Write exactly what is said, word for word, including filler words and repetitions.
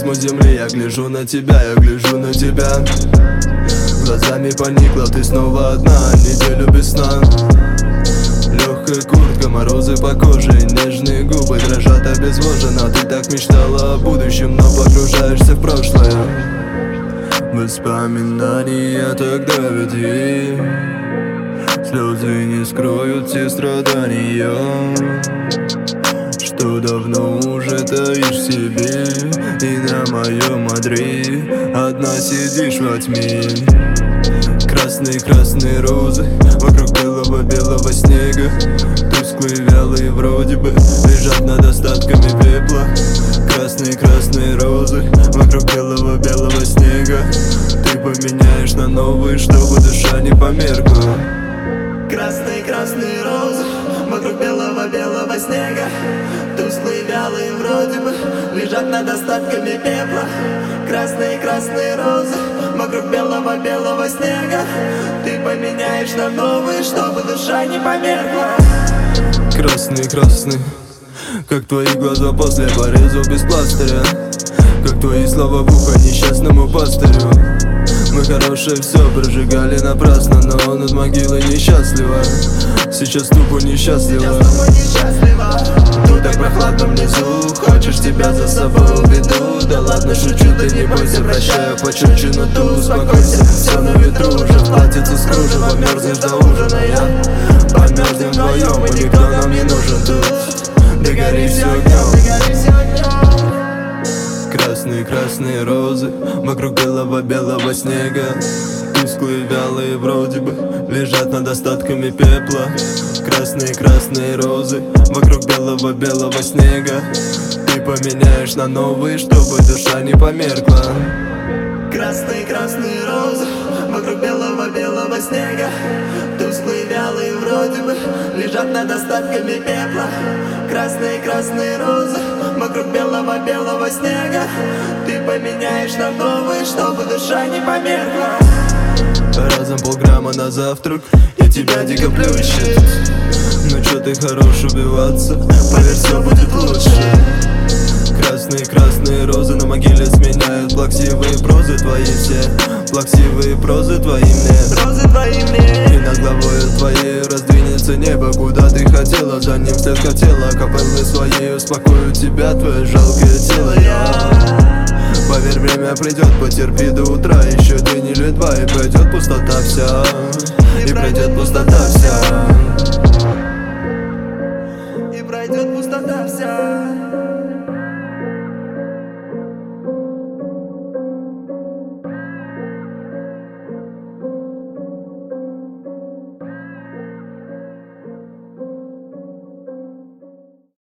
призму земли я гляжу на тебя, я гляжу на тебя. Глазами поникла, ты снова одна, неделю без сна. Легкая куртка, морозы по коже, нежные губы дрожат обезвоженно. Ты так мечтала о будущем, но погружаешься в прошлое. Воспоминания так давят, и слезы не скроют все страдания, что давно уже таишь в себе. И на моем одре одна сидишь во тьме. Красные-красные розы вокруг белого-белого снега, тусклые, вялые вроде бы, лежат над остатками пепла. Красные-красные розы вокруг белого-белого снега, ты поменяешь на новые, чтобы душа не померкла. Красные-красные розы вокруг белого-белого снега, тусклые, вялые вроде бы, лежат над остатками пепла. Красные-красные розы вокруг белого-белого снега, ты поменяешь на новые, чтобы душа не померкла. Красный-красный, как твои глаза после порезов без пластыря, как твои слова в ухо несчастному пастырю. Мы хорошее все прожигали напрасно, но над могилой несчастливо. Сейчас тупо несчастлива. Тут так прохладно внизу, хочешь тебя за собой уведу. Да ладно, шучу, ты не бойся, прощаю пощечину ту. Успокойся, все на ветру, уже в платьице с кружева. Мерзнешь до ужина, я померзнем вдвоем, и никто нам не нужен тут. Догори все огнем. Красные-красные розы вокруг белого-белого снега, тусклые, вялые вроде бы, лежат над остатками пепла. Красные-красные розы вокруг белого-белого снега, ты поменяешь на новые, чтобы душа не померкла. Красные-красные розы вокруг белого-белого снега, тусклые, вялые вроде бы, лежат над остатками пепла. Красные-красные розы вокруг белого-белого снега, ты поменяешь на новые, чтобы душа не померкла. Разом полграмма на завтрак, и тебя дико плющит. Ну чё ты хорош убиваться, поверь, все будет лучше. Красные-красные розы на могиле сменяют плаксивые прозы твои все. Плаксивые прозы твои мне, розы твои мне. И над головой твоей раздвинется небо, куда ты хотела, за ним вслед хотела. Капеллы своей успокоят тебя, твое жалкое тело. Я поверь, время придет, потерпи до утра, еще день или два, и пройдет пустота вся, и пройдет пустота вся, и пройдет пустота вся.